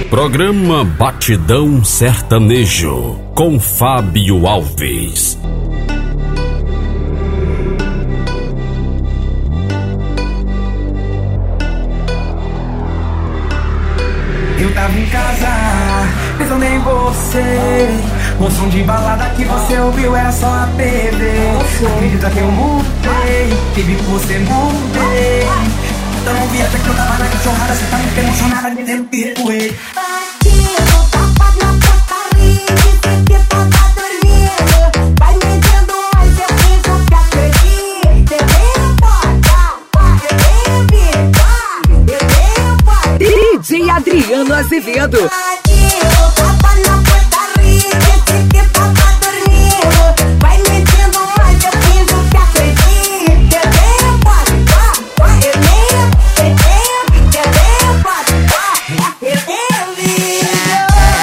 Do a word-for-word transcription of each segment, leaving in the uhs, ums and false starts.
Programa Batidão Sertanejo, com Fábio Alves. Eu tava em casa, pensando em você. O som de balada que você ouviu era só a T V. Acredita que eu mudei, que vi que você mudei. Então não via até que eu tava na cachorrada. Cê tá muito emocionada, me dentro de recuei. Aqui eu tava na putaria, disse que tava dormindo. Vai metendo mais, eu fiz o que acredito. Eu venho embora, eu venho virar, eu venho embora. D J Adriano Azevedo. Aqui eu tava na putaria, disse que tava dormindo. Vai metendo mais, eu fiz o que acredito. Eu venho embora, eu venho, eu venho, eu venho embora, eu venho virar.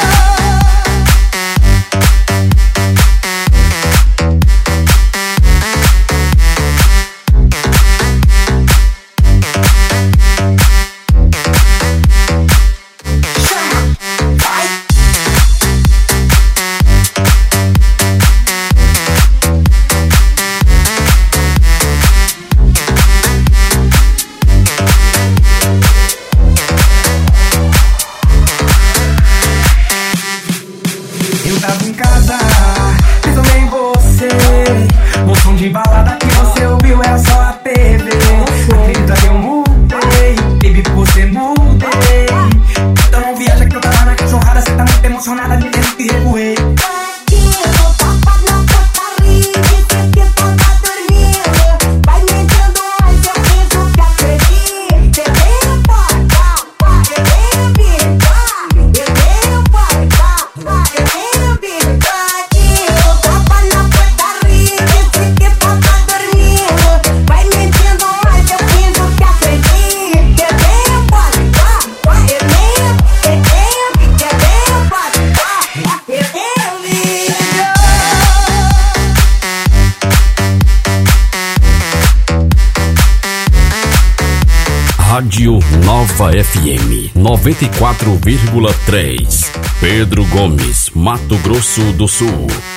Eu tava em casa, pensando em você. O som de balada que você ouviu era só a T V. Acredita que eu mudei, baby, que você mudei. Então não viaja que eu tava na cachorrada. Cê tá muito emocionada, me dentro de recuei. Aqui eu tava na putaria, disse que tava dormindo. Vai metendo mais, eu fiz o que acredito. Eu venho embora, eu venho virar, eu venho embora, eu venho virar. Aqui eu tava na putaria, disse que tava dormindo. Vai metendo mais, eu fiz o que acredito. Eu venho embora, eu venho, eu venho, eu venho embora, eu venho virar. Rádio Nova F M noventa e quatro vírgula três, Pedro Gomes, Mato Grosso do Sul.